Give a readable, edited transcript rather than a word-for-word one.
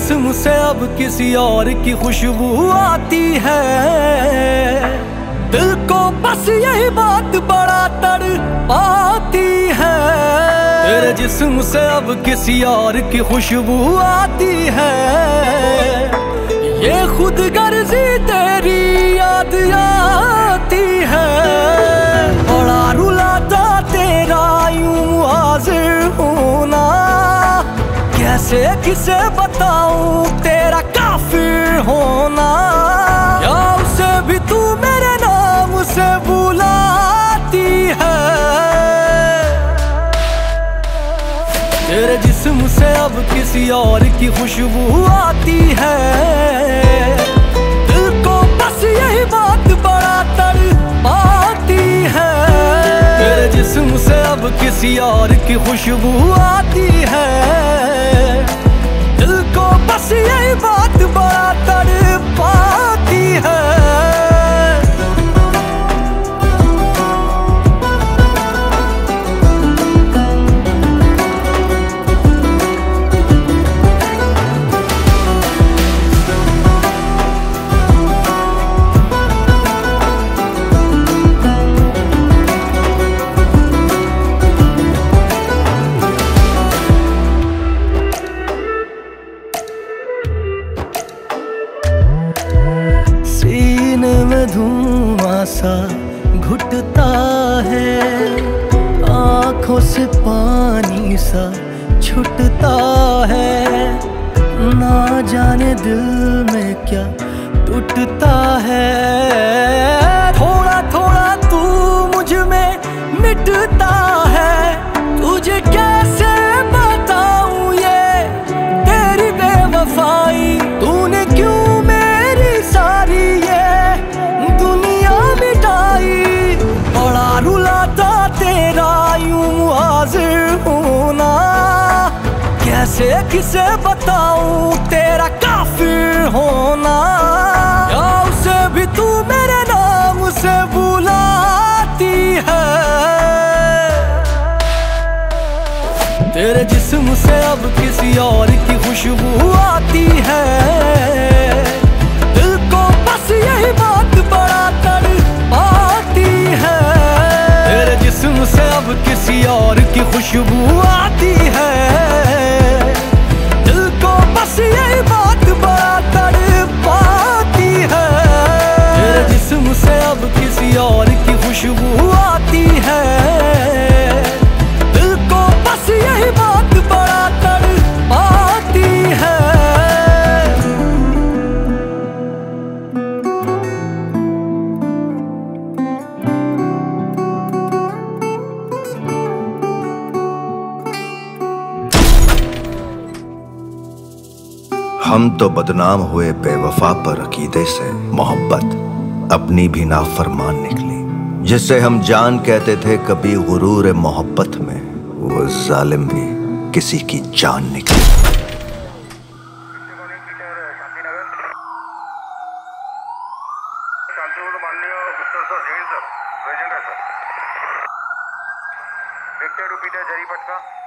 जिस्म से अब किसी और की खुशबू आती है। दिल को बस यही बात बड़ा तड़पाती है। तेरे जिस्म से अब किसी और की खुशबू आती है। ये खुद गर्जी तेरी याद आती है। बड़ा रुलाता तेरा यूं हाजिर होना, कैसे किसे बताऊं तेरा काफिर होना। या उसे भी तू मेरे नाम से बुलाती है। तेरे जिस्म से अब किसी और की खुशबू आती है। दिल को बस यही बात बड़ा तड़पाती है। तेरे जिस्म से अब किसी और की खुशबू आती है। दिल को बस यही बात बड़ा तड़पाती है। सीने में धुआं सा घुटता है, आंखों से पानी सा छूटता है। ना जाने दिल में क्या टूटता है। थोड़ा थोड़ा तू मुझ में मिटता है। तुझे कैसे बताऊं ये तेरी बेवफाई। तूने क्यों मेरी सारी ये दुनिया मिटाई। बड़ा रुलाता तेरा यूं हाजिर होना, कैसे किसे बताऊं तेरा काफिर होना। या उसे भी तू मेरे नाम से बुलाती है। तेरे जिस्म से अब किसी और की खुशबू आती है। दिल को बस यही बात बड़ा तड़पाती है। तेरे जिस्म से अब किसी और की खुशबू आती है। दिल को बस यही बात बड़ा तड़पाती है। तेरे जिस्म से अब किसी और की खुशबू आती है। दिल को बस यही बात बड़ा तड़पाती है। हम तो बदनाम हुए बेवफा पर अकीदे से। मोहब्बत अपनी भी नाफरमान निकली। जिसे हम जान कहते थे कभी गुरूर मोहब्बत में, वो जालिम भी किसी की जान निकली। जरीपटका